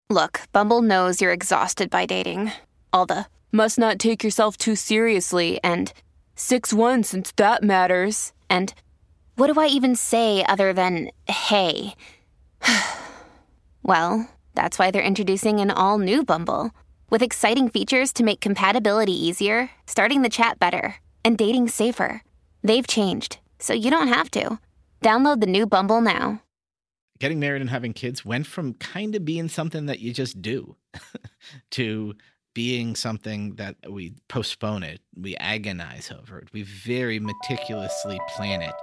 Look, Bumble knows you're exhausted by dating. All the must not take yourself too seriously and 6'1" since that matters. And what do I even say other than hey? Well, that's why they're introducing an all-new Bumble with exciting features to make compatibility easier, starting the chat better, and dating safer. They've changed, so you don't have to. Download the new Bumble now. Getting married and having kids went from kind of being something that you just do to being something that we postpone it, we agonize over it, we very meticulously plan it.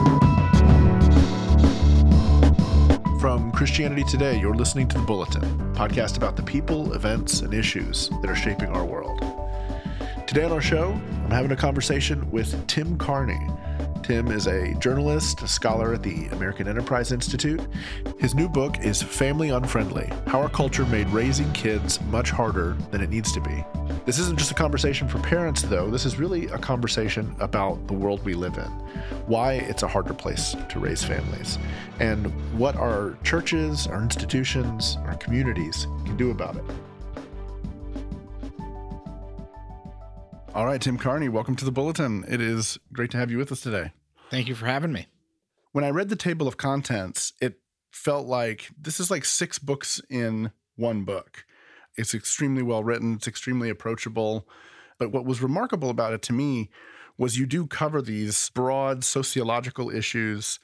From Christianity Today, you're listening to The Bulletin, a podcast about the people, events, and issues that are shaping our world. Today on our show, I'm having a conversation with Tim Carney. Tim is a journalist, a scholar at the American Enterprise Institute. His new book is Family Unfriendly: How Our Culture Made Raising Kids Much Harder Than It Needs to Be. This isn't just a conversation for parents, though. This is really a conversation about the world we live in, why it's a harder place to raise families, and what our churches, our institutions, our communities can do about it. All right, Tim Carney, welcome to The Bulletin. It is great to have you with us today. Thank you for having me. When I read the table of contents, it felt like this is like 6 books in one book. It's extremely well written. It's extremely approachable. But what was remarkable about it to me was you do cover these broad sociological issues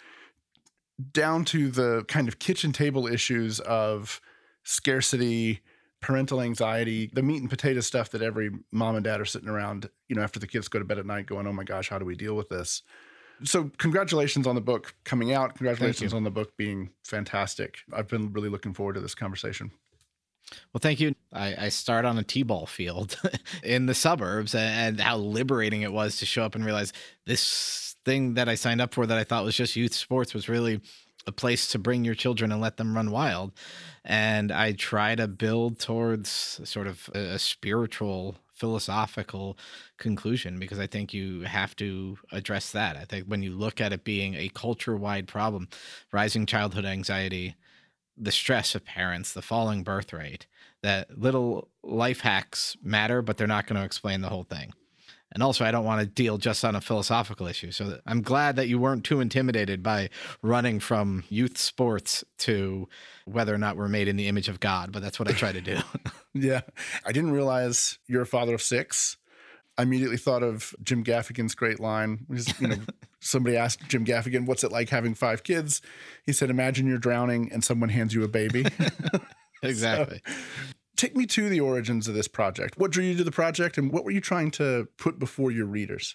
down to the kind of kitchen table issues of scarcity, parental anxiety, the meat and potato stuff that every mom and dad are sitting around, after the kids go to bed at night going, oh my gosh, how do we deal with this? So congratulations on the book coming out. Congratulations on the book being fantastic. I've been really looking forward to this conversation. Well, thank you. I start on a t-ball field in the suburbs, and how liberating it was to show up and realize this thing that I signed up for that I thought was just youth sports was really a place to bring your children and let them run wild. And I try to build towards sort of a spiritual, philosophical conclusion, because I think you have to address that. I think when you look at it being a culture-wide problem, rising childhood anxiety, the stress of parents, the falling birth rate, that little life hacks matter, but they're not going to explain the whole thing. And also, I don't want to deal just on a philosophical issue. So I'm glad that you weren't too intimidated by running from youth sports to whether or not we're made in the image of God, but that's what I try to do. Yeah. I didn't realize you're a father of 6. I immediately thought of Jim Gaffigan's great line. Somebody asked Jim Gaffigan, what's it like having 5 kids? He said, imagine you're drowning and someone hands you a baby. Exactly. So, take me to the origins of this project. What drew you to the project, and what were you trying to put before your readers?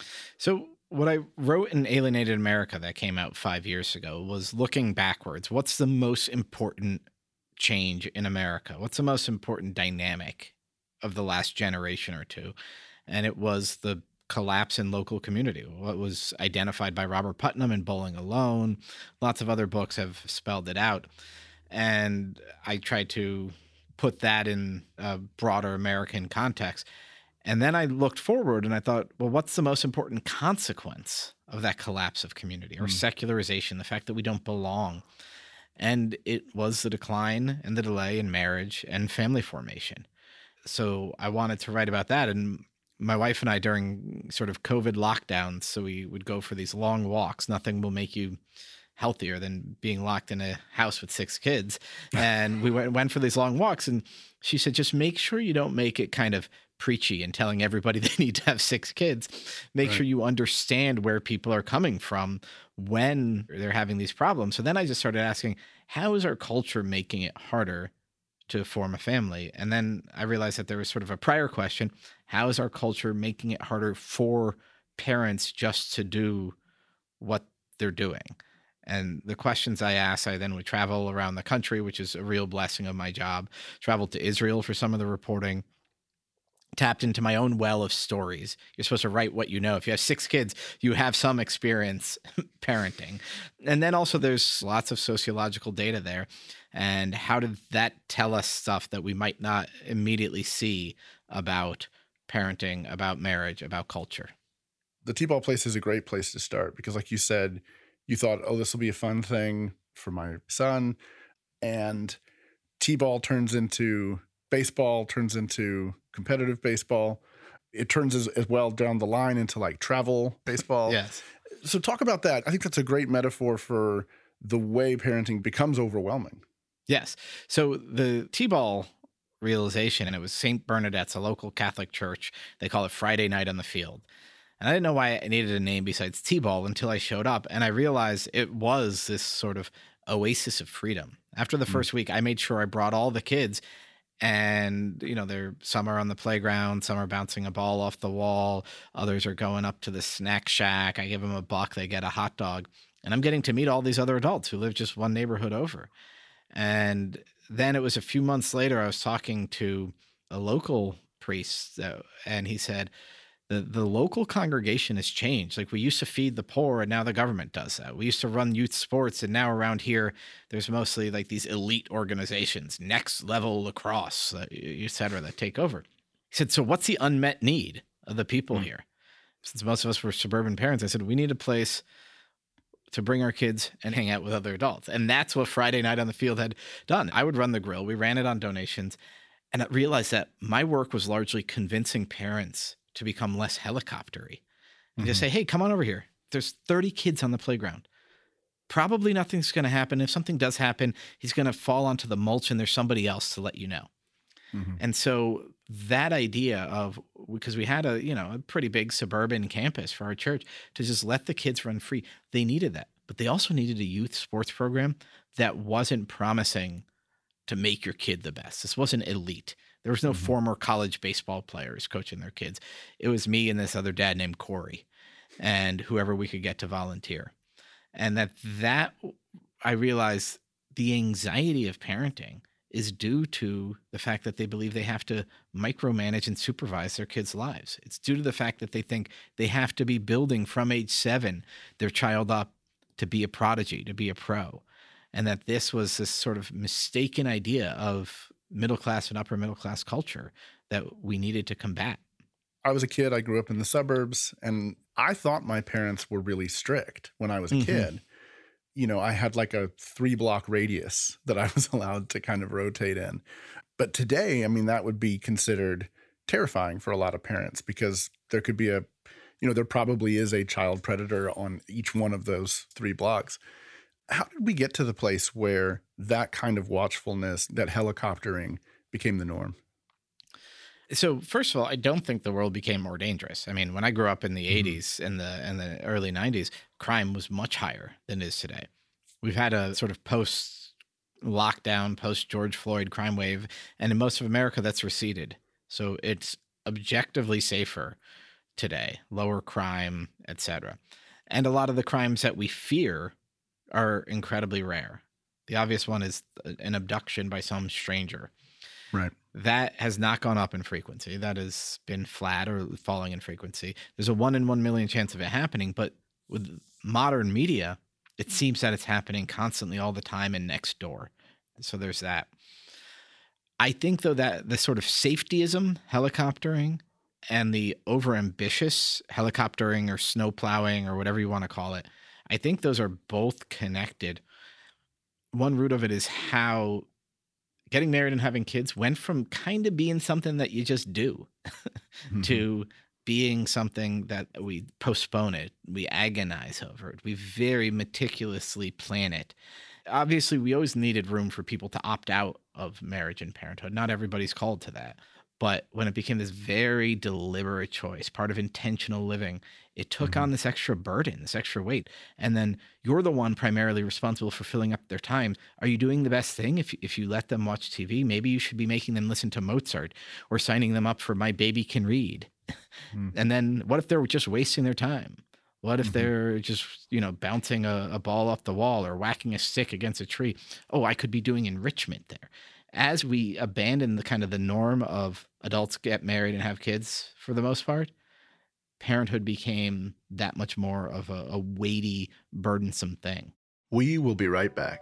So what I wrote in Alienated America that came out 5 years ago was looking backwards. What's the most important change in America? What's the most important dynamic of the last generation or two? And it was the collapse in local community. What was identified by Robert Putnam in Bowling Alone. Lots of other books have spelled it out. And I tried to put that in a broader American context. And then I looked forward and I thought, well, what's the most important consequence of that collapse of community or secularization, the fact that we don't belong? And it was the decline and the delay in marriage and family formation. So I wanted to write about that. And my wife and I, during sort of COVID lockdowns, so we would go for these long walks. Nothing will make you healthier than being locked in a house with 6 kids. And we went for these long walks, and she said, just make sure you don't make it kind of preachy and telling everybody they need to have 6 kids. Make sure you understand where people are coming from when they're having these problems. So then I just started asking, how is our culture making it harder to form a family? And then I realized that there was sort of a prior question. How is our culture making it harder for parents just to do what they're doing? And the questions I asked, I then would travel around the country, which is a real blessing of my job. Traveled to Israel for some of the reporting. Tapped into my own well of stories. You're supposed to write what you know. If you have 6 kids, you have some experience parenting. And then also there's lots of sociological data there. And how did that tell us stuff that we might not immediately see about parenting, about marriage, about culture? The T-ball place is a great place to start because, like you said, you thought, oh, this will be a fun thing for my son. And T-ball turns into baseball, turns into competitive baseball. It turns as well down the line into like travel baseball. Yes. So talk about that. I think that's a great metaphor for the way parenting becomes overwhelming. Yes. So the T-ball realization, and it was St. Bernadette's, a local Catholic church. They call it Friday Night on the Field. And I didn't know why I needed a name besides T-ball until I showed up. And I realized it was this sort of oasis of freedom. After the first week, I made sure I brought all the kids. And, some are on the playground, some are bouncing a ball off the wall, others are going up to the snack shack. I give them $1, they get a hot dog. And I'm getting to meet all these other adults who live just one neighborhood over. And then it was a few months later, I was talking to a local priest, and he said, the local congregation has changed. Like, we used to feed the poor, and now the government does that. We used to run youth sports, and now around here, there's mostly like these elite organizations, Next Level Lacrosse, et cetera, that take over. He said, so what's the unmet need of the people here? Since most of us were suburban parents, I said, we need a place to bring our kids and hang out with other adults. And that's what Friday Night on the Field had done. I would run the grill. We ran it on donations. And I realized that my work was largely convincing parents to become less helicoptery and just say, hey, come on over here. There's 30 kids on the playground. Probably nothing's going to happen. If something does happen, he's going to fall onto the mulch and there's somebody else to let you know. And so that idea of, because we had a pretty big suburban campus for our church, to just let the kids run free, they needed that. But they also needed a youth sports program that wasn't promising to make your kid the best. This wasn't elite. There was no former college baseball players coaching their kids. It was me and this other dad named Corey and whoever we could get to volunteer. And that I realized the anxiety of parenting is due to the fact that they believe they have to micromanage and supervise their kids' lives. It's due to the fact that they think they have to be building from age 7 their child up to be a prodigy, to be a pro. And that this was this sort of mistaken idea of middle-class and upper-middle-class culture that we needed to combat. I was a kid. I grew up in the suburbs, and I thought my parents were really strict when I was a kid. I had like a 3-block radius that I was allowed to kind of rotate in. But today, that would be considered terrifying for a lot of parents because there could be there probably is a child predator on each one of those 3 blocks. How did we get to the place where that kind of watchfulness, that helicoptering, became the norm? So first of all, I don't think the world became more dangerous. When I grew up in the 80s and the early 90s, crime was much higher than it is today. We've had a sort of post-lockdown, post-George Floyd crime wave, and in most of America, that's receded. So it's objectively safer today, lower crime, etc. And a lot of the crimes that we fear are incredibly rare. The obvious one is an abduction by some stranger. Right. That has not gone up in frequency. That has been flat or falling in frequency. There's a 1 in 1 million chance of it happening, but with modern media, it seems that it's happening constantly all the time and next door. So there's that. I think, though, that the sort of safetyism, helicoptering, and the overambitious helicoptering or snow plowing or whatever you want to call it, I think those are both connected. One root of it is how getting married and having kids went from kind of being something that you just do to being something that we postpone it, we agonize over it, we very meticulously plan it. Obviously, we always needed room for people to opt out of marriage and parenthood. Not everybody's called to that. But when it became this very deliberate choice, part of intentional living, it took on this extra burden, this extra weight. And then you're the one primarily responsible for filling up their time. Are you doing the best thing if you let them watch TV? Maybe you should be making them listen to Mozart or signing them up for My Baby Can Read. And then what if they're just wasting their time? What if they're just, bouncing a ball off the wall or whacking a stick against a tree? Oh, I could be doing enrichment there. As we abandon the kind of the norm of adults get married and have kids for the most part, parenthood became that much more of a weighty, burdensome thing. We will be right back.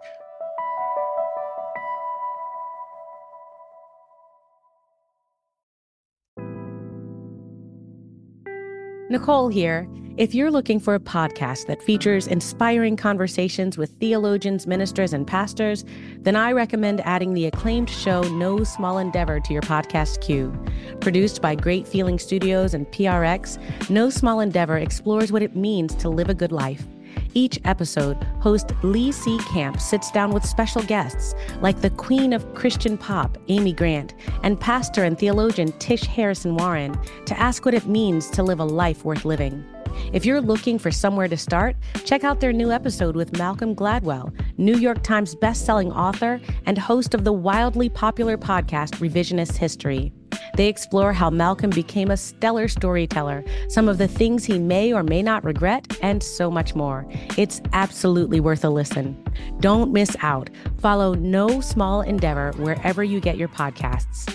Nicole here. If you're looking for a podcast that features inspiring conversations with theologians, ministers, and pastors, then I recommend adding the acclaimed show No Small Endeavor to your podcast queue. Produced by Great Feeling Studios and PRX, No Small Endeavor explores what it means to live a good life. Each episode, host Lee C. Camp sits down with special guests like the queen of Christian pop, Amy Grant, and pastor and theologian Tish Harrison Warren to ask what it means to live a life worth living. If you're looking for somewhere to start, check out their new episode with Malcolm Gladwell, New York Times bestselling author and host of the wildly popular podcast Revisionist History. They explore how Malcolm became a stellar storyteller, some of the things he may or may not regret, and so much more. It's absolutely worth a listen. Don't miss out. Follow No Small Endeavor wherever you get your podcasts.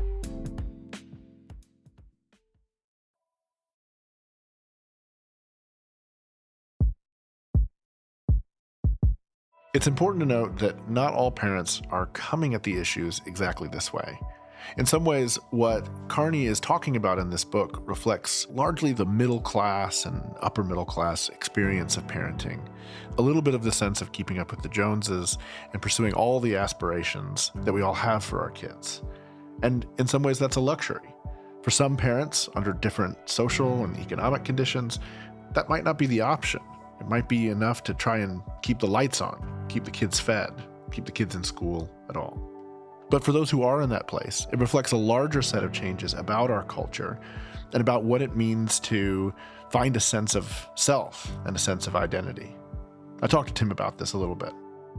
It's important to note that not all parents are coming at the issues exactly this way. In some ways, what Carney is talking about in this book reflects largely the middle class and upper middle class experience of parenting. A little bit of the sense of keeping up with the Joneses and pursuing all the aspirations that we all have for our kids. And in some ways, that's a luxury. For some parents, under different social and economic conditions, that might not be the option. It might be enough to try and keep the lights on, keep the kids fed, keep the kids in school at all. But for those who are in that place, it reflects a larger set of changes about our culture and about what it means to find a sense of self and a sense of identity. I talked to Tim about this a little bit.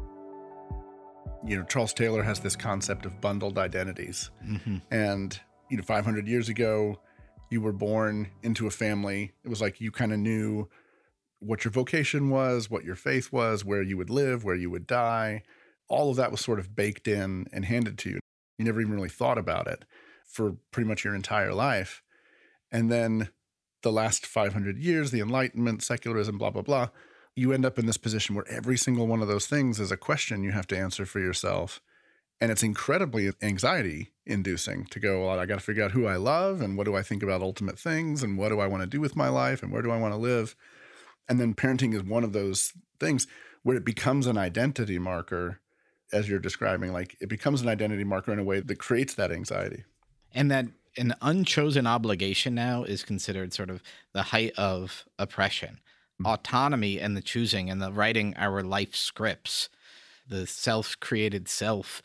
You know, Charles Taylor has this concept of bundled identities. Mm-hmm. And, 500 years ago, you were born into a family. It was like you kind of knew what your vocation was, what your faith was, where you would live, where you would die. All of that was sort of baked in and handed to you. You never even really thought about it for pretty much your entire life. And then the last 500 years, the Enlightenment, secularism, blah, blah, blah, you end up in this position where every single one of those things is a question you have to answer for yourself. And it's incredibly anxiety-inducing to go, well, I got to figure out who I love and what do I think about ultimate things and what do I want to do with my life and where do I want to live? And then parenting is one of those things where it becomes an identity marker, as you're describing, like it becomes an identity marker in a way that creates that anxiety. And that an unchosen obligation now is considered sort of the height of oppression. Mm-hmm. Autonomy and the choosing and the writing our life scripts, the self-created self,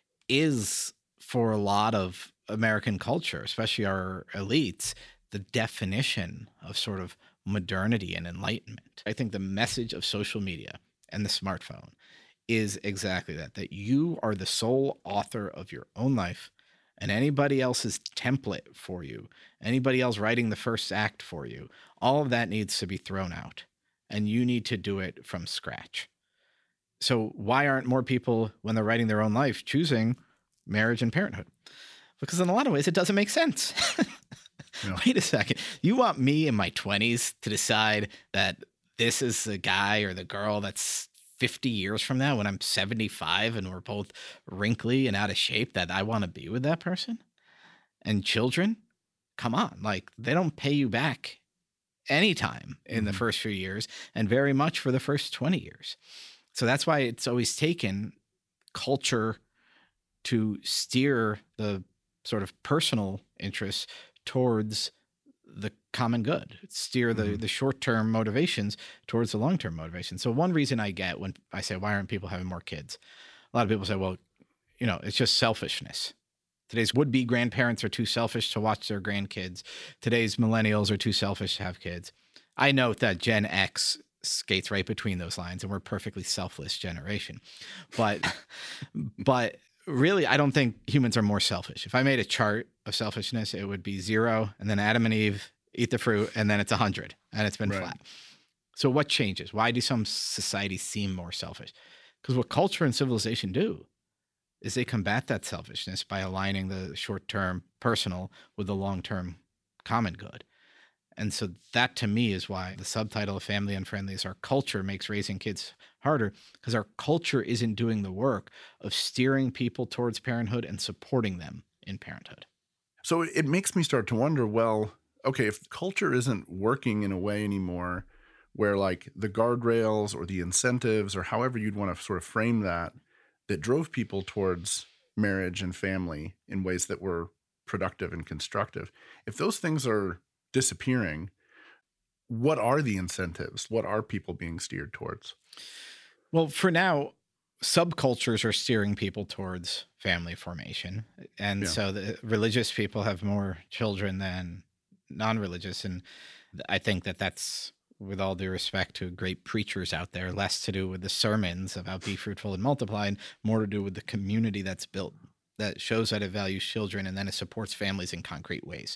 is for a lot of American culture, especially our elites, the definition of sort of modernity and enlightenment. I think the message of social media and the smartphone is exactly that you are the sole author of your own life, and anybody else's template for you, anybody else writing the first act for you, all of that needs to be thrown out, and you need to do it from scratch. So why aren't more people, when they're writing their own life, choosing marriage and parenthood? Because in a lot of ways, it doesn't make sense. No. Wait a second. You want me in my 20s to decide that this is the guy or the girl that's 50 years from now when I'm 75 and we're both wrinkly and out of shape, that I want to be with that person? And children? Come on. Like, they don't pay you back anytime in the first few years, and very much for the first 20 years. So that's why it's always taken culture to steer the sort of personal interests towards the common good, steer the short-term motivations towards the long-term motivations. So one reason I get when I say, why aren't people having more kids? A lot of people say, well, it's just selfishness. Today's would-be grandparents are too selfish to watch their grandkids. Today's millennials are too selfish to have kids. I note that Gen X skates right between those lines, and we're a perfectly selfless generation. But really, I don't think humans are more selfish. If I made a chart of selfishness, it would be 0, and then Adam and Eve eat the fruit, and then it's 100, and it's been flat. So what changes? Why do some societies seem more selfish? Because what culture and civilization do is they combat that selfishness by aligning the short-term personal with the long-term common good. And so that, to me, is why the subtitle of Family Unfriendly is our culture makes raising kids harder, because our culture isn't doing the work of steering people towards parenthood and supporting them in parenthood. So it makes me start to wonder, well, okay, if culture isn't working in a way anymore where like the guardrails or the incentives or however you'd want to sort of frame that drove people towards marriage and family in ways that were productive and constructive, if those things are disappearing, what are the incentives? What are people being steered towards? Well, for now, subcultures are steering people towards family formation. And so the religious people have more children than non-religious. And I think that that's, with all due respect to great preachers out there, less to do with the sermons about be fruitful and multiply, and more to do with the community that's built that shows that it values children and then it supports families in concrete ways.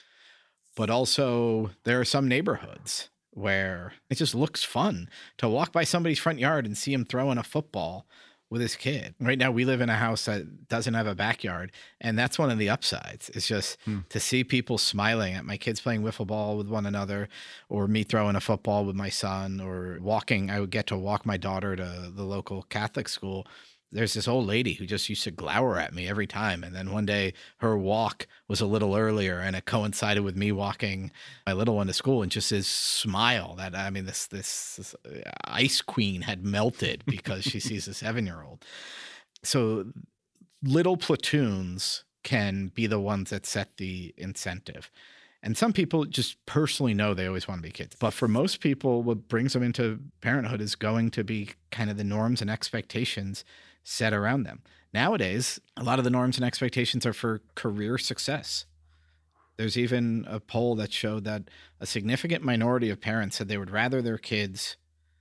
But also there are some neighborhoods where it just looks fun to walk by somebody's front yard and see him throwing a football with his kid. Right now we live in a house that doesn't have a backyard, and that's one of the upsides. It's just to see people smiling at my kids playing wiffle ball with one another, or me throwing a football with my son, or walking. I would get to walk my daughter to the local Catholic school. There's this old lady who just used to glower at me every time. And then one day her walk was a little earlier and it coincided with me walking my little one to school, and just his smile that, I mean, this ice queen had melted because she sees a 7-year-old. So little platoons can be the ones that set the incentive. And some people just personally know they always want to be kids. But for most people, what brings them into parenthood is going to be kind of the norms and expectations set around them. Nowadays, a lot of the norms and expectations are for career success. There's even a poll that showed that a significant minority of parents said they would rather their kids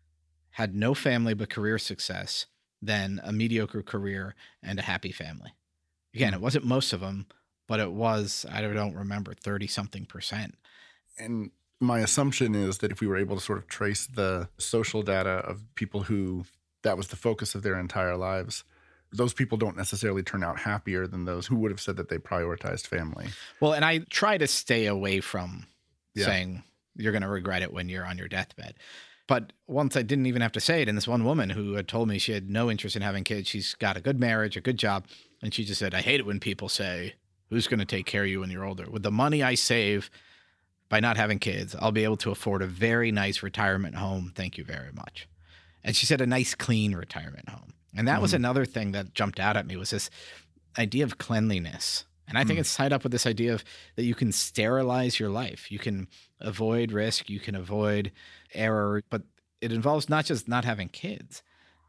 had no family but career success than a mediocre career and a happy family. Again, it wasn't most of them, but it was, I don't remember, 30-something%. And my assumption is that if we were able to sort of trace the social data of people who that was the focus of their entire lives, those people don't necessarily turn out happier than those who would have said that they prioritized family. Well, and I try to stay away from saying you're going to regret it when you're on your deathbed. But once I didn't even have to say it, and this one woman who had told me she had no interest in having kids, she's got a good marriage, a good job, and she just said, I hate it when people say, who's going to take care of you when you're older? With the money I save by not having kids, I'll be able to afford a very nice retirement home. Thank you very much. And she said a nice, clean retirement home. And that was another thing that jumped out at me, was this idea of cleanliness. And I think it's tied up with this idea of that you can sterilize your life. You can avoid risk. You can avoid error. But it involves not just not having kids.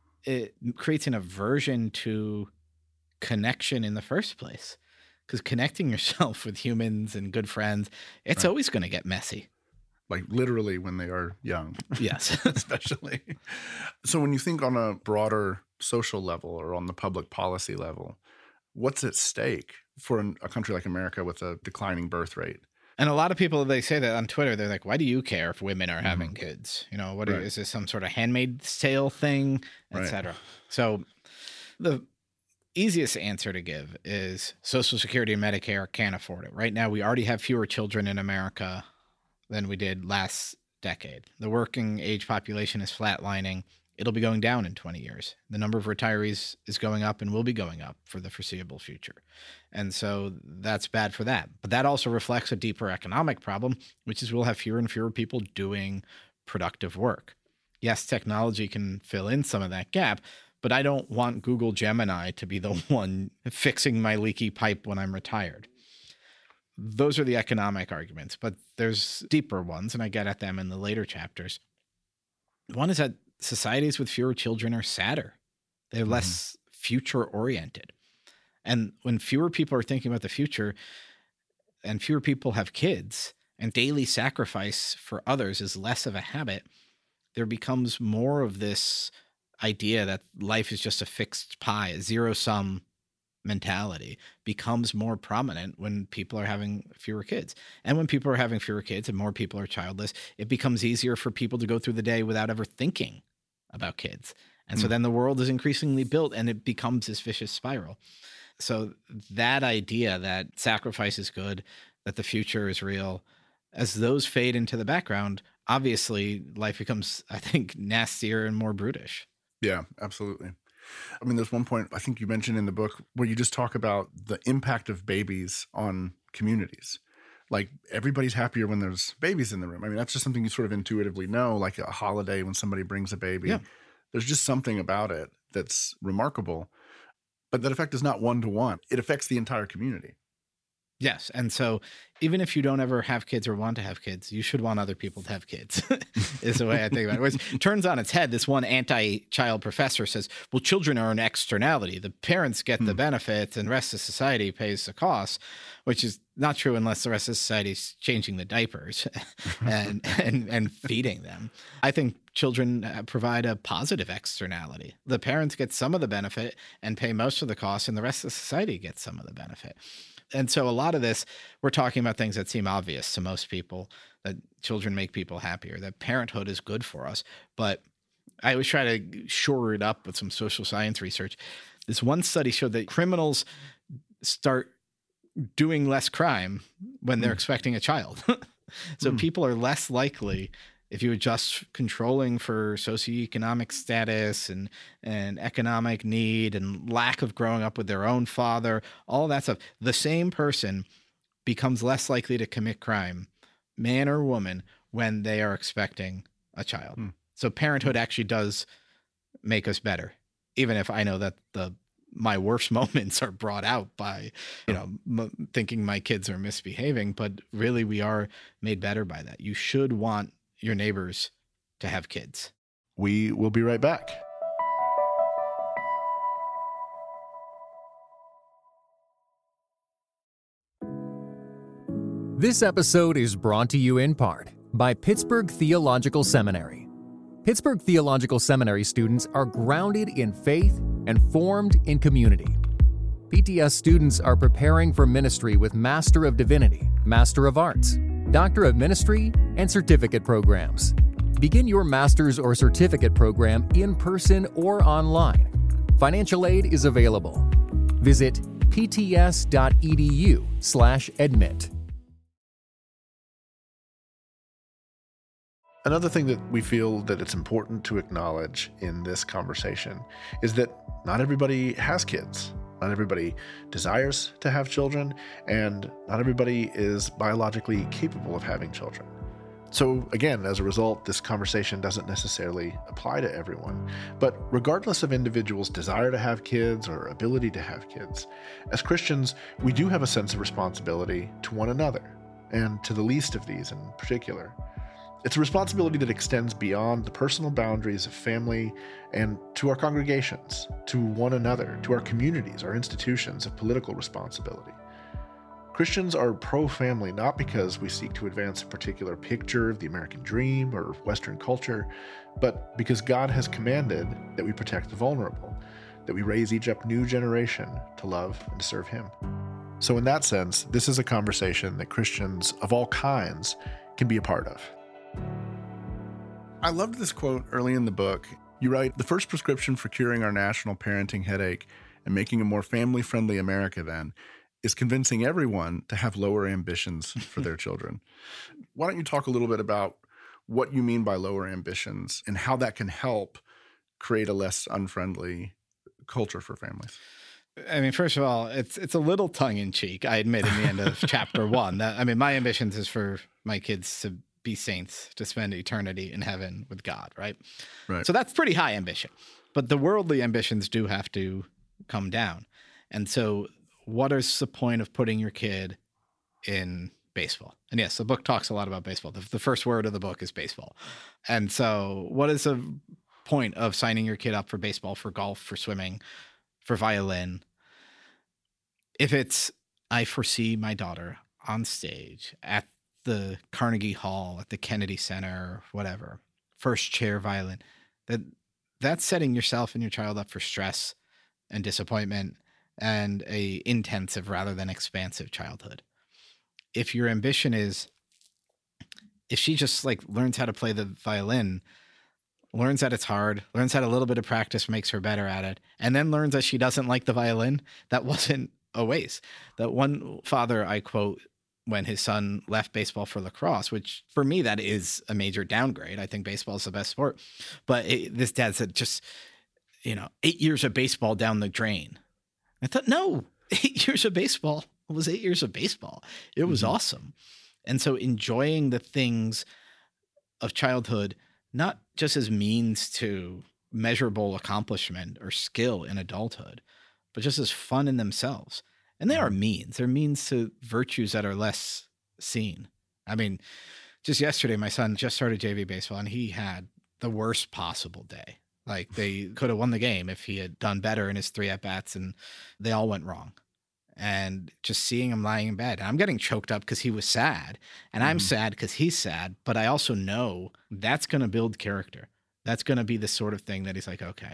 It creates an aversion to connection in the first place. Because connecting yourself with humans and good friends, it's always going to get messy. Like literally when they are young. Yes. Especially. So when you think on a broader social level or on the public policy level, what's at stake for a country like America with a declining birth rate? And a lot of people, they say that on Twitter, they're like, why do you care if women are having kids? You know, is this some sort of Handmaid's Tale thing, et cetera? So the easiest answer to give is Social Security and Medicare can't afford it. Right now, we already have fewer children in America than we did last decade. The working age population is flatlining. It'll be going down in 20 years. The number of retirees is going up and will be going up for the foreseeable future. And so that's bad for that. But that also reflects a deeper economic problem, which is we'll have fewer and fewer people doing productive work. Yes, technology can fill in some of that gap, but I don't want Google Gemini to be the one fixing my leaky pipe when I'm retired. Those are the economic arguments, but there's deeper ones, and I get at them in the later chapters. One is that societies with fewer children are sadder. They're less future-oriented. And when fewer people are thinking about the future and fewer people have kids and daily sacrifice for others is less of a habit, there becomes more of this idea that life is just a fixed pie, a zero-sum mentality becomes more prominent when people are having fewer kids. And when people are having fewer kids and more people are childless, it becomes easier for people to go through the day without ever thinking about kids. And so then the world is increasingly built and it becomes this vicious spiral. So that idea that sacrifice is good, that the future is real, as those fade into the background, obviously life becomes, I think, nastier and more brutish. Yeah, absolutely. I mean, there's one point I think you mentioned in the book where you just talk about the impact of babies on communities. Like everybody's happier when there's babies in the room. I mean, that's just something you sort of intuitively know, like a holiday when somebody brings a baby. Yeah. There's just something about it that's remarkable. But that effect is not one-to-one. It affects the entire community. Yes. And so even if you don't ever have kids or want to have kids, you should want other people to have kids is the way I think about it. Which turns on its head. This one anti-child professor says, well, children are an externality. The parents get the benefits and the rest of society pays the cost, which is not true unless the rest of society is changing the diapers and feeding them. I think children provide a positive externality. The parents get some of the benefit and pay most of the cost, and the rest of society gets some of the benefit. And so a lot of this, we're talking about things that seem obvious to most people, that children make people happier, that parenthood is good for us. But I always try to shore it up with some social science research. This one study showed that criminals start doing less crime when they're expecting a child. So people are less likely, if you adjust controlling for socioeconomic status and economic need and lack of growing up with their own father, all that stuff, the same person becomes less likely to commit crime, man or woman, when they are expecting a child. So parenthood actually does make us better, even if I know that my worst moments are brought out by, thinking my kids are misbehaving, but really we are made better by that. You should want your neighbors to have kids. We will be right back. This episode is brought to you in part by Pittsburgh Theological Seminary. Pittsburgh Theological Seminary students are grounded in faith and formed in community. PTS students are preparing for ministry with Master of Divinity, Master of Arts, Doctor of Ministry, and certificate programs. Begin your master's or certificate program in person or online. Financial aid is available. Visit pts.edu/admit. Another thing that we feel that it's important to acknowledge in this conversation is that not everybody has kids. Not everybody desires to have children, and not everybody is biologically capable of having children. So again, as a result, this conversation doesn't necessarily apply to everyone. But regardless of individuals' desire to have kids or ability to have kids, as Christians, we do have a sense of responsibility to one another, and to the least of these in particular. It's a responsibility that extends beyond the personal boundaries of family and to our congregations, to one another, to our communities, our institutions of political responsibility. Christians are pro-family not because we seek to advance a particular picture of the American dream or Western culture, but because God has commanded that we protect the vulnerable, that we raise each up new generation to love and to serve Him. So in that sense, this is a conversation that Christians of all kinds can be a part of. I loved this quote early in the book. You write, "The first prescription for curing our national parenting headache and making a more family-friendly America then is convincing everyone to have lower ambitions for their children." Why don't you talk a little bit about what you mean by lower ambitions and how that can help create a less unfriendly culture for families? I mean, first of all, it's a little tongue-in-cheek, I admit, in the end of chapter 1. My ambitions is for my kids to be saints, to spend eternity in heaven with God, right? Right. So that's pretty high ambition. But the worldly ambitions do have to come down. And so what is the point of putting your kid in baseball? And yes, the book talks a lot about baseball. The first word of the book is baseball. And so what is the point of signing your kid up for baseball, for golf, for swimming, for violin, if it's, I foresee my daughter on stage at the Carnegie Hall, at the Kennedy Center, whatever, first chair violin, that's setting yourself and your child up for stress and disappointment and a intensive rather than expansive childhood. If your ambition is, if she just learns how to play the violin, learns that it's hard, learns that a little bit of practice makes her better at it, and then learns that she doesn't like the violin, that wasn't a waste. That one father I quote when his son left baseball for lacrosse, which for me, that is a major downgrade. I think baseball is the best sport. But this dad said, 8 years of baseball down the drain. I thought, no, 8 years of baseball was 8 years of baseball. It was awesome. And so enjoying the things of childhood, not just as means to measurable accomplishment or skill in adulthood, but just as fun in themselves. And they are means. They're means to virtues that are less seen. I mean, just yesterday, my son just started JV baseball, and he had the worst possible day. Like, they could have won the game if he had done better in his 3 at-bats, and they all went wrong. And just seeing him lying in bed, and I'm getting choked up because he was sad, and I'm sad because he's sad, but I also know that's going to build character. That's going to be the sort of thing that he's like, okay,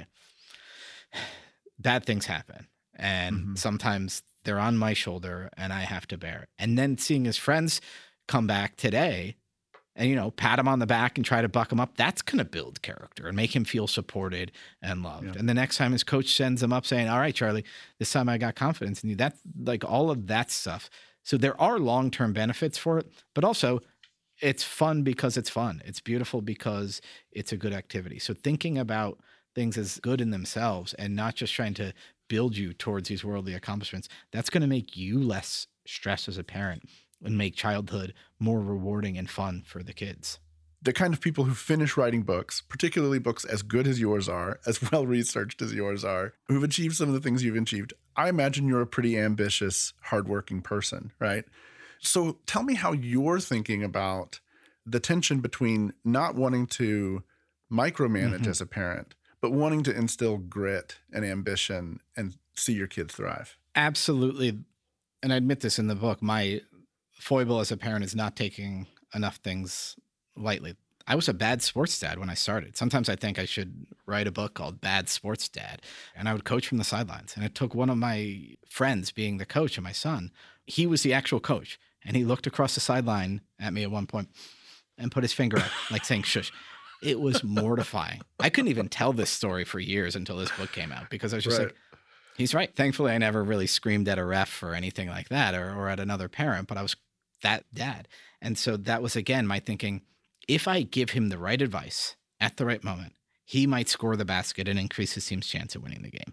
bad things happen. And sometimes they're on my shoulder and I have to bear it. And then seeing his friends come back today and, you know, pat him on the back and try to buck him up, that's going to build character and make him feel supported and loved. Yeah. And the next time his coach sends him up saying, all right, Charlie, this time I got confidence in you. That, like, all of that stuff. So there are long-term benefits for it, but also it's fun because it's fun. It's beautiful because it's a good activity. So thinking about things as good in themselves and not just trying to build you towards these worldly accomplishments, that's going to make you less stressed as a parent and make childhood more rewarding and fun for the kids. The kind of people who finish writing books, particularly books as good as yours are, as well-researched as yours are, who've achieved some of the things you've achieved, I imagine you're a pretty ambitious, hardworking person, right? So tell me how you're thinking about the tension between not wanting to micromanage as a parent, but wanting to instill grit and ambition and see your kids thrive. Absolutely. And I admit this in the book, my foible as a parent is not taking enough things lightly. I was a bad sports dad when I started. Sometimes I think I should write a book called Bad Sports Dad. And I would coach from the sidelines. And it took one of my friends being the coach of my son. He was the actual coach. And he looked across the sideline at me at one point and put his finger up, like saying, shush. It was mortifying. I couldn't even tell this story for years until this book came out because I was just like, he's right. Thankfully, I never really screamed at a ref or anything like that or at another parent, but I was that dad. And so that was, again, my thinking, if I give him the right advice at the right moment, he might score the basket and increase his team's chance of winning the game.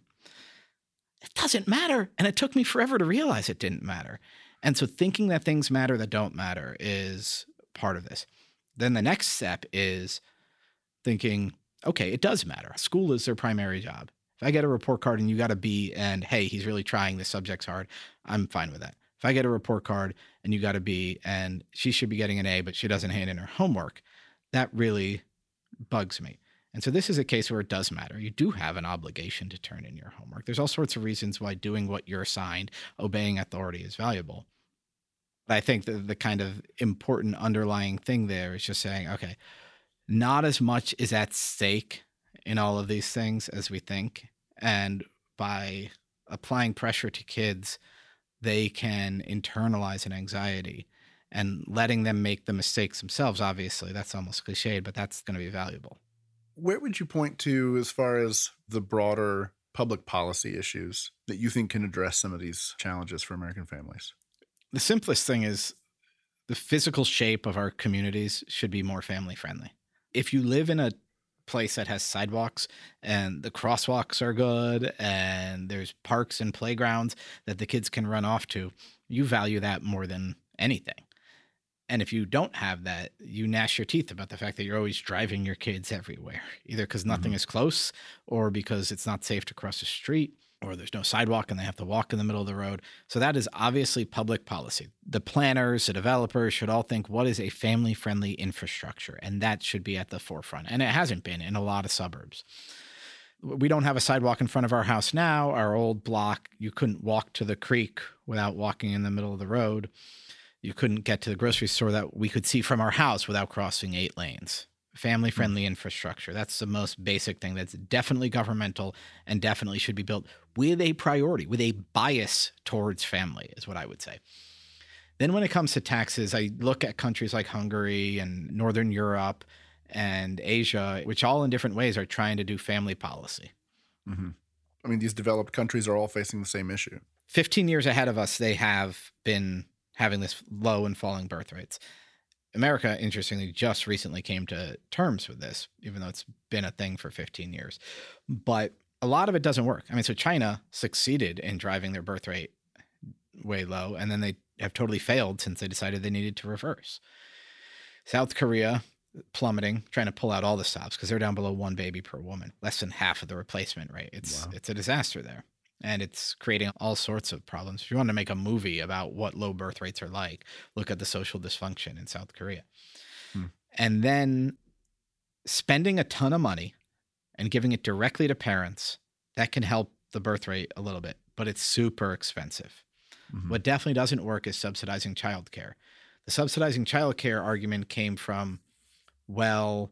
It doesn't matter. And it took me forever to realize it didn't matter. And so thinking that things matter that don't matter is part of this. Then the next step is thinking, okay, it does matter. School is their primary job. If I get a report card and you got a B and, hey, he's really trying, this subject's hard, I'm fine with that. If I get a report card and you got a B and she should be getting an A, but she doesn't hand in her homework, that really bugs me. And so this is a case where it does matter. You do have an obligation to turn in your homework. There's all sorts of reasons why doing what you're assigned, obeying authority is valuable. But I think the kind of important underlying thing there is just saying, okay, not as much is at stake in all of these things as we think. And by applying pressure to kids, they can internalize an anxiety and letting them make the mistakes themselves. Obviously, that's almost cliched, but that's going to be valuable. Where would you point to as far as the broader public policy issues that you think can address some of these challenges for American families? The simplest thing is the physical shape of our communities should be more family friendly. If you live in a place that has sidewalks and the crosswalks are good and there's parks and playgrounds that the kids can run off to, you value that more than anything. And if you don't have that, you gnash your teeth about the fact that you're always driving your kids everywhere, either because nothing is close or because it's not safe to cross the street or there's no sidewalk and they have to walk in the middle of the road. So that is obviously public policy. The planners, the developers should all think, what is a family-friendly infrastructure? And that should be at the forefront. And it hasn't been in a lot of suburbs. We don't have a sidewalk in front of our house now. Our old block, you couldn't walk to the creek without walking in the middle of the road. You couldn't get to the grocery store that we could see from our house without crossing 8 lanes. Family-friendly infrastructure. That's the most basic thing that's definitely governmental and definitely should be built with a priority, with a bias towards family is what I would say. Then when it comes to taxes, I look at countries like Hungary and Northern Europe and Asia, which all in different ways are trying to do family policy. I mean, these developed countries are all facing the same issue. 15 years ahead of us, they have been having this low and falling birth rates. America, interestingly, just recently came to terms with this, even though it's been a thing for 15 years. But a lot of it doesn't work. I mean, so China succeeded in driving their birth rate way low, and then they have totally failed since they decided they needed to reverse. South Korea plummeting, trying to pull out all the stops because they're down below 1 baby per woman, less than half of the replacement rate. It's a disaster there. And it's creating all sorts of problems. If you want to make a movie about what low birth rates are like, look at the social dysfunction in South Korea. And then spending a ton of money and giving it directly to parents, that can help the birth rate a little bit, but it's super expensive. What definitely doesn't work is subsidizing childcare. The subsidizing childcare argument came from, well,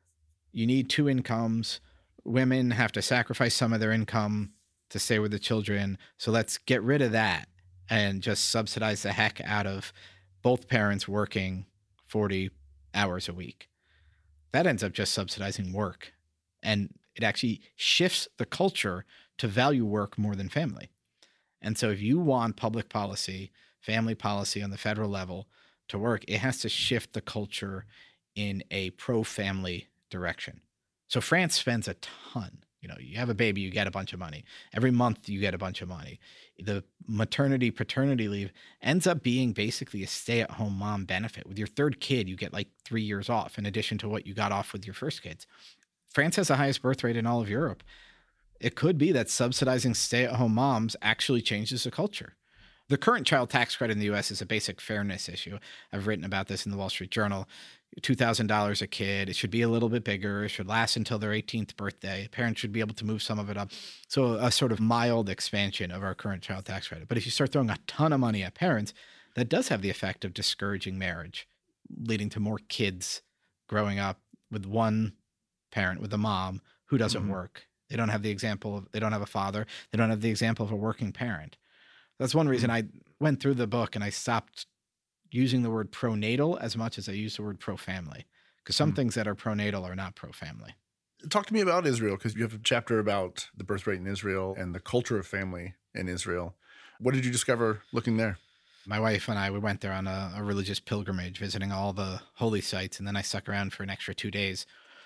you need 2 incomes. Women have to sacrifice some of their income to stay with the children. So let's get rid of that and just subsidize the heck out of both parents working 40 hours a week. That ends up just subsidizing work. And it actually shifts the culture to value work more than family. And so if you want public policy, family policy on the federal level to work, it has to shift the culture in a pro-family direction. So France spends a ton. You know, you have a baby, you get a bunch of money. Every month you get a bunch of money. The maternity, paternity leave ends up being basically a stay-at-home mom benefit. With your 3rd kid, you get like 3 years off in addition to what you got off with your first kids. France has the highest birth rate in all of Europe. It could be that subsidizing stay-at-home moms actually changes the culture. The current child tax credit in the U.S. is a basic fairness issue. I've written about this in the Wall Street Journal. $2,000 a kid. It should be a little bit bigger. It should last until their 18th birthday. Parents should be able to move some of it up. So a sort of mild expansion of our current child tax credit. But if you start throwing a ton of money at parents, that does have the effect of discouraging marriage, leading to more kids growing up with one parent, with a mom who doesn't work. They don't have the example of, they don't have a father. They don't have the example of a working parent. That's one reason I went through the book and I stopped using the word pronatal as much as I use the word pro-family, because some things that are pronatal are not pro-family. Talk to me about Israel, because you have a chapter about the birth rate in Israel and the culture of family in Israel. What did you discover looking there? My wife and I, we went there on a religious pilgrimage, visiting all the holy sites, and then I stuck around for an extra 2 days.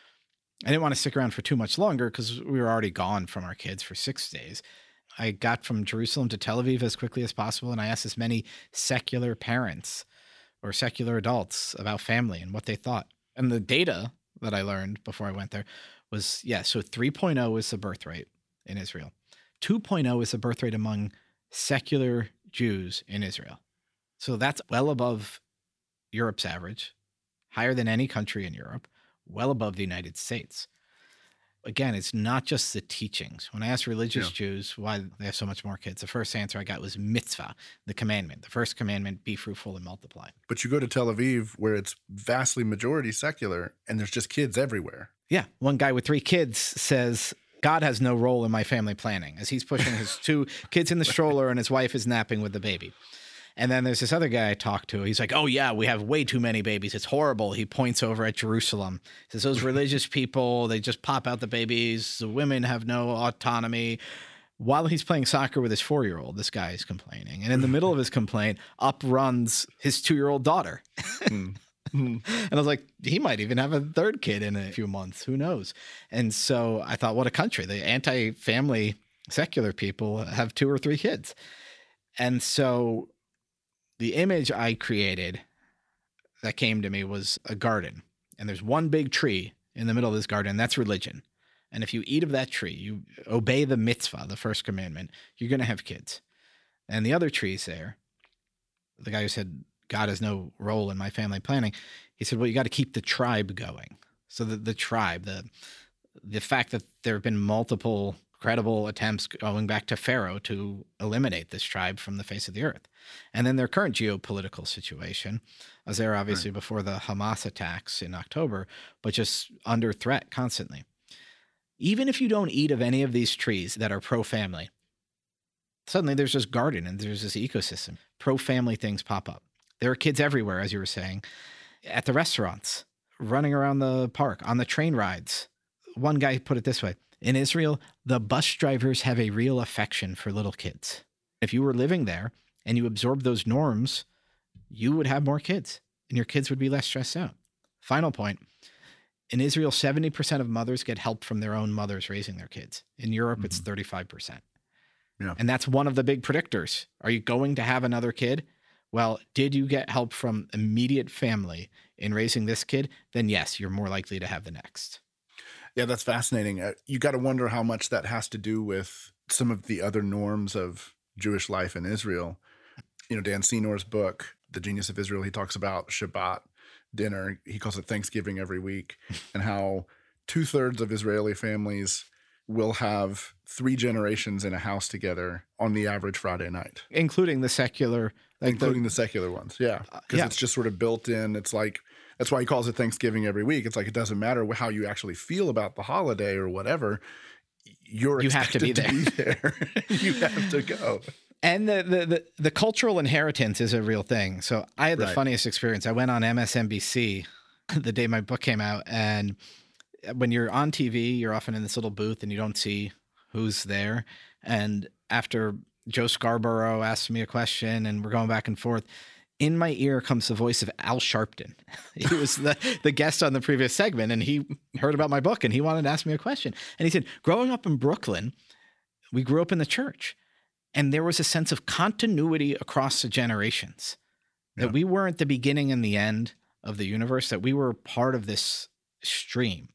I didn't want to stick around for too much longer because we were already gone from our kids for 6 days. I got from Jerusalem to Tel Aviv as quickly as possible, and I asked as many secular parents or secular adults about family and what they thought. And the data that I learned before I went there was, so 3.0 is the birth rate in Israel. 2.0 is the birth rate among secular Jews in Israel. So that's well above Europe's average, higher than any country in Europe, well above the United States. Again, it's not just the teachings. When I asked religious Jews why they have so much more kids, the first answer I got was mitzvah, the commandment. The first commandment, be fruitful and multiply. But you go to Tel Aviv where it's vastly majority secular and there's just kids everywhere. Yeah. One guy with 3 kids says, God has no role in my family planning, as he's pushing his 2 kids in the stroller and his wife is napping with the baby. And then there's this other guy I talked to. He's like, oh, yeah, we have way too many babies. It's horrible. He points over at Jerusalem. He says, those religious people, they just pop out the babies. The women have no autonomy. While he's playing soccer with his 4-year-old, this guy is complaining. And in the middle of his complaint, up runs his 2-year-old daughter. And I was like, he might even have a 3rd kid in a few months. Who knows? And so I thought, what a country. The anti-family secular people have 2 or 3 kids. And so the image I created that came to me was a garden. And there's one big tree in the middle of this garden. That's religion. And if you eat of that tree, you obey the mitzvah, the first commandment, you're going to have kids. And the other trees there, the guy who said, God has no role in my family planning, he said, well, you got to keep the tribe going. So the tribe, the fact that there have been multiple credible attempts going back to Pharaoh to eliminate this tribe from the face of the earth. And then their current geopolitical situation, as they're obviously before the Hamas attacks in October, but just under threat constantly. Even if you don't eat of any of these trees that are pro-family, suddenly there's this garden and there's this ecosystem. Pro-family things pop up. There are kids everywhere, as you were saying, at the restaurants, running around the park, on the train rides. One guy put it this way: in Israel, the bus drivers have a real affection for little kids. If you were living there and you absorbed those norms, you would have more kids and your kids would be less stressed out. Final point. In Israel, 70% of mothers get help from their own mothers raising their kids. In Europe, it's 35%. Yeah. And that's one of the big predictors. Are you going to have another kid? well, did you get help from immediate family in raising this kid? Then yes, you're more likely to have the next. Yeah, that's fascinating. You got to wonder how much that has to do with some of the other norms of Jewish life in Israel. You know, Dan Senor's book, The Genius of Israel, he talks about Shabbat dinner. He calls it Thanksgiving every week, and how 2/3 of Israeli families will have 3 generations in a house together on the average Friday night. Including the secular. Including the secular ones, yeah. Because it's just sort of built in. It's like, that's why he calls it Thanksgiving every week. It's like, it doesn't matter how you actually feel about the holiday or whatever. You have to be there. You have to go. And the cultural inheritance is a real thing. So I had the funniest experience. I went on MSNBC the day my book came out, and when you're on TV, you're often in this little booth and you don't see who's there. And after Joe Scarborough asked me a question and we're going back and forth, in my ear comes the voice of Al Sharpton. He was the guest on the previous segment, and he heard about my book and he wanted to ask me a question. And he said, growing up in Brooklyn, we grew up in the church, and there was a sense of continuity across the generations, that we weren't the beginning and the end of the universe, that we were part of this stream.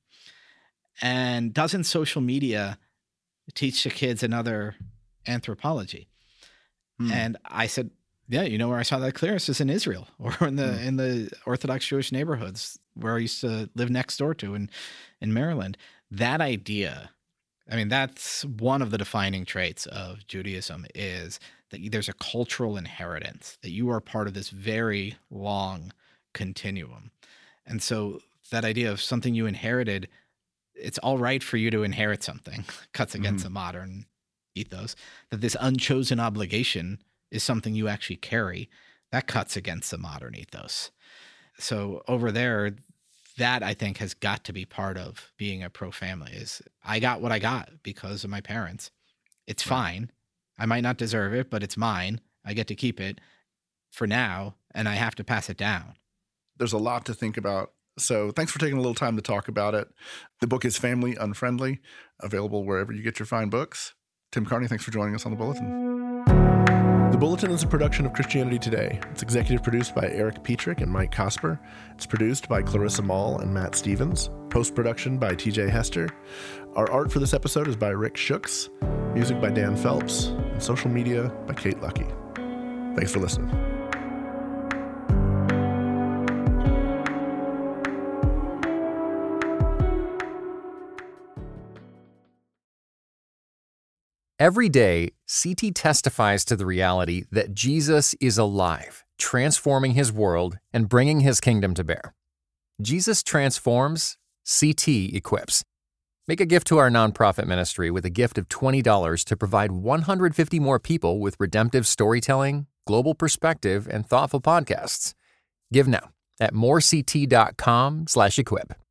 And doesn't social media teach the kids another anthropology? And I said, yeah, you know where I saw that clearest is in Israel, or in the Orthodox Jewish neighborhoods where I used to live next door to in Maryland. That idea, I mean, that's one of the defining traits of Judaism, is that there's a cultural inheritance, that you are part of this very long continuum. And so that idea of something you inherited, it's all right for you to inherit something, cuts against the modern ethos. That this unchosen obligation is something you actually carry, that cuts against the modern ethos. So over there, that I think has got to be part of being a pro-family, is I got what I got because of my parents. It's fine. I might not deserve it, but it's mine. I get to keep it for now, and I have to pass it down. There's a lot to think about. So thanks for taking a little time to talk about it. The book is Family Unfriendly, available wherever you get your fine books. Tim Carney, thanks for joining us on The Bulletin. The Bulletin is a production of Christianity Today. It's executive produced by Eric Petrick and Mike Cosper. It's produced by Clarissa Mall and Matt Stevens. Post-production by TJ Hester. Our art for this episode is by Rick Shooks. Music by Dan Phelps. And social media by Kate Lucky. Thanks for listening. Every day, CT testifies to the reality that Jesus is alive, transforming his world and bringing his kingdom to bear. Jesus transforms, CT equips. Make a gift to our nonprofit ministry with a gift of $20 to provide 150 more people with redemptive storytelling, global perspective, and thoughtful podcasts. Give now at morect.com/equip.